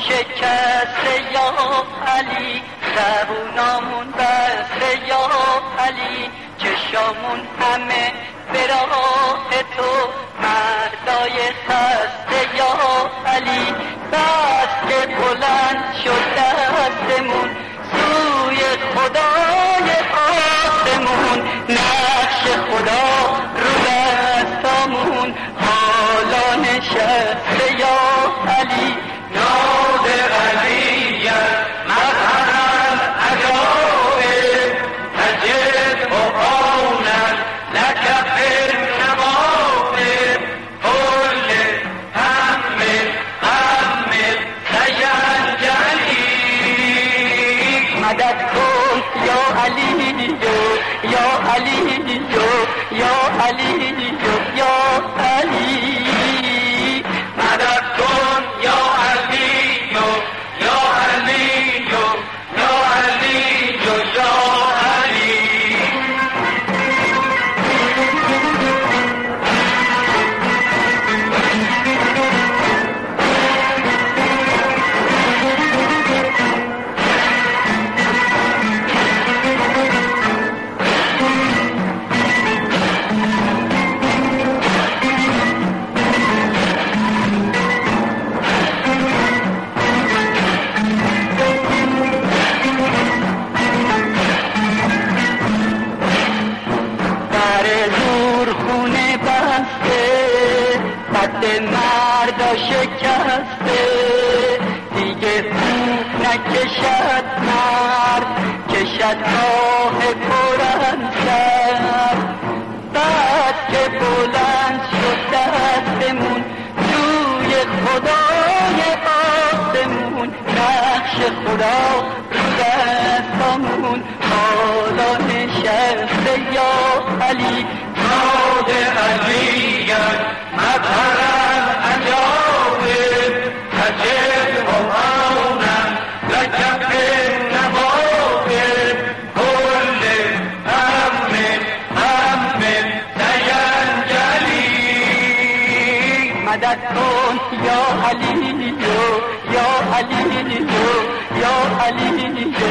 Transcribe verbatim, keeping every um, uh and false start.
شکسته یا علی، زبونامون بسته یا علی، چشامون همه به راه تو، مردای خسته یا علی. بس که بلند شد دستمون سوی خدای آسمون، نقش خدا رو دستامون حالا نشسته یا علی. ناد علیت مظهر العجائب، تجد قرآنا لك في النوافل، كل هم غم سینجلی. مدد کن یا علی یا علی یا علی یا علی. مدد کن یا علی یا علی یا علی یا علی. قد مردا شکسته، دیگه خوب نکشد مرد، کشد راه پرنسر. بعد که بلند شد دستمون توی خدای آسمون، نقش خدا رو دستامون حالا نشسته یا علی. ناد علیت مظهر العجائب، تجد قرآنا لك في النوافل، كل هم غم سینجلی. مدد کن یا علی یا علی یا علی